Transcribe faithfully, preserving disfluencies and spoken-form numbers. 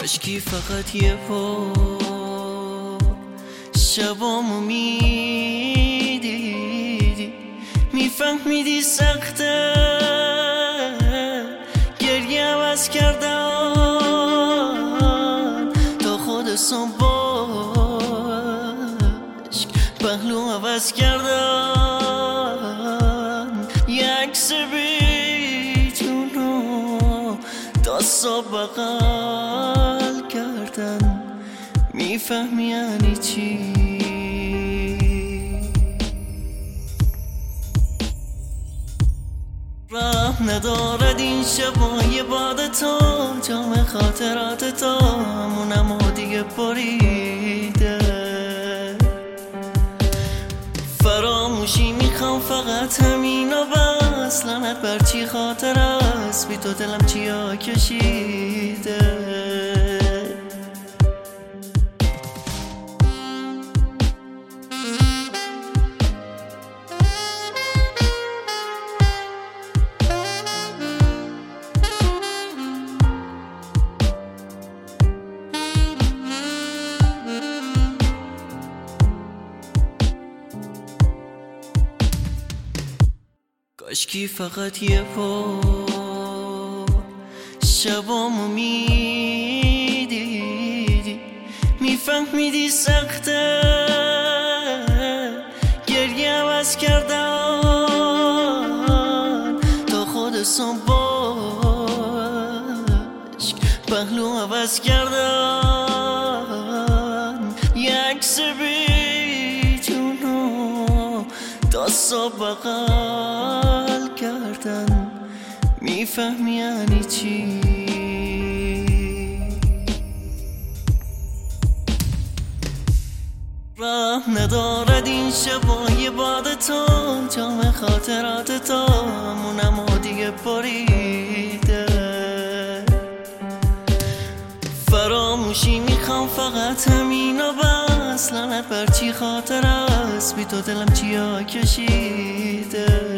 کاشکی فقط یه بار شبامو میدیدی، میفهمیدی سخته گریه عوض کردن تا خود سنباشک پهلو عوض کردن، یه عکس بیتونو داستا بغل کردن. میفهمی یعنی چی؟ رحم ندارد این شبای بعد تو، جام خاطرات تو همونم و دیگه بریده. فراموشی میخوام فقط همین و بس، لعنت بر چی خاطر است بی تو دلم چیا کشیده. کاشکی فقط یه بار شبامو میدیدی، میفهمیدی سخته گریه عوض کردن تا خود سنباشک پهلو عوض کردن، یه عکس بیتونو داستا بغل کردن. میفهمی یعنی چی؟ رحم ندارد این شبای بعد تو، جام خاطرات تو همونم و دیگه بریده. فراموشی میخوام فقط همین و بس، لعنت بر چی خاطر است بی تو دلم چیا کشیده.